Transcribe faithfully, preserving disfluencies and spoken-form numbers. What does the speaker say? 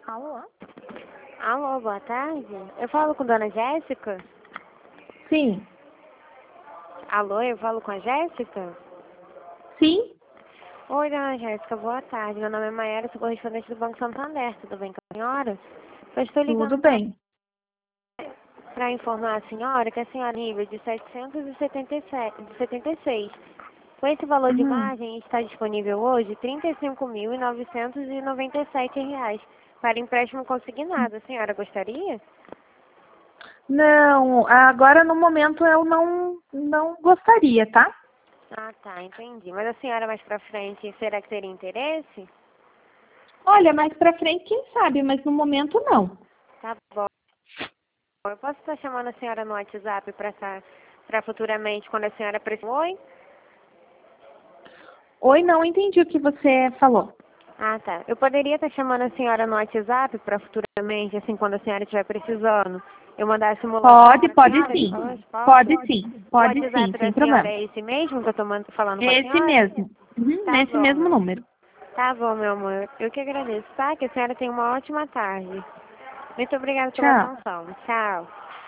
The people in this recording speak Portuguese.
Alô? Alô, boa tarde. Eu falo com Dona Jéssica? Sim. Alô, eu falo com a Jéssica? Sim? Oi, Dona Jéssica, boa tarde. Meu nome é Maera, sou correspondente do Banco Santander. Tudo bem com a senhora? Eu estou Tudo ligando para bem. para informar a senhora que a senhora nível de setecentos e setenta e sete, de setenta e seis. Com esse valor de Uhum. margem, está disponível hoje trinta e cinco mil novecentos e noventa e sete reais para empréstimo consignado. A senhora gostaria? Não, agora no momento eu não, não gostaria, tá? Ah, tá, entendi. Mas a senhora mais pra frente, será que teria interesse? Olha, mais pra frente, quem sabe, mas no momento não. Tá bom. Eu posso estar chamando a senhora no WhatsApp para para futuramente, quando a senhora precisar. Oi? Oi, não entendi o que você falou. Ah, tá. Eu poderia estar chamando a senhora no WhatsApp para futuramente, assim, quando a senhora estiver precisando, eu mandar a simulação Pode, para a pode senhora? sim. Depois, posso? Pode sim. O Pode sim, WhatsApp da sem senhora problema. é esse mesmo que eu estou falando com a Esse senhora? mesmo. Uhum, Tá nesse bom, mesmo meu. número. Tá bom, meu amor. Eu que agradeço, tá? Que a senhora tenha uma ótima tarde. Muito obrigada pela Tchau. atenção. Tchau.